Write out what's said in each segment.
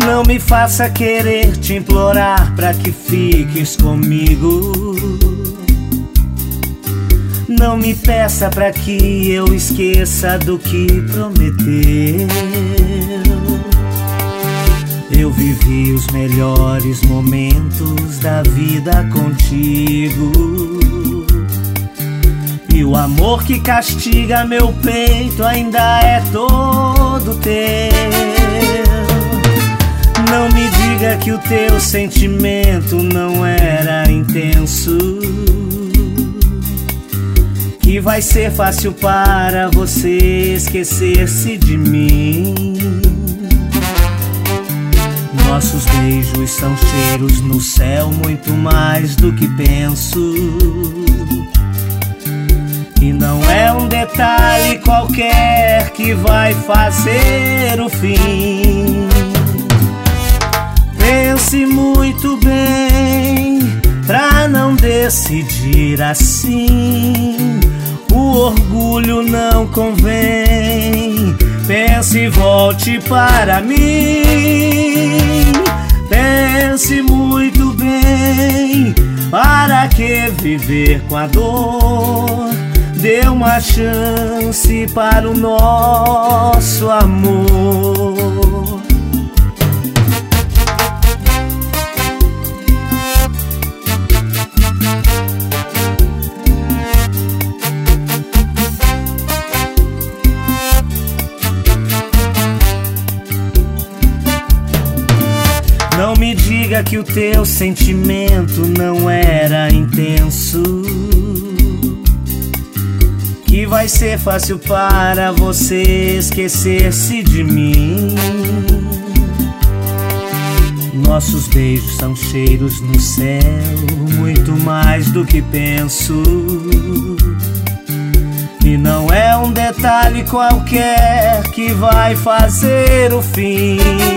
Não me faça querer te implorar pra que fiques comigo. Não me peça pra que eu esqueça do que prometeu. Eu vivi os melhores momentos da vida contigo, e o amor que castiga meu peito ainda é todo teu. Não me diga que o teu sentimento não era intenso, que vai ser fácil para você esquecer-se de mim. Nossos beijos são cheiros no céu, muito mais do que penso. E não é um detalhe qualquer que vai fazer o fim. Pense muito bem pra não decidir assim. O orgulho não convém. Pense e volte para mim. Pense muito bem. Para que viver com a dor? Dê uma chance para o nosso amor. Não me diga que o teu sentimento não era intenso, que vai ser fácil para você esquecer-se de mim. Nossos beijos são cheiros no céu, muito mais do que penso. E não é um detalhe qualquer que vai fazer o fim.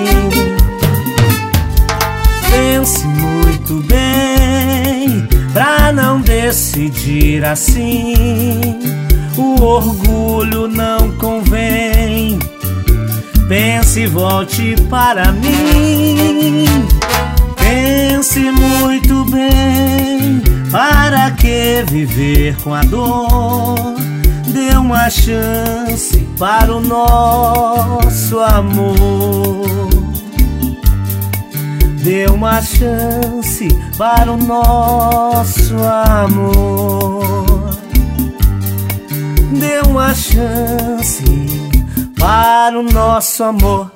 Pense muito bem pra não decidir assim. O orgulho não convém. Pense e volte para mim. Pense muito bem. Para que viver com a dor? Dê uma chance para o nosso amor. Dê uma chance para o nosso amor. Dê uma chance para o nosso amor.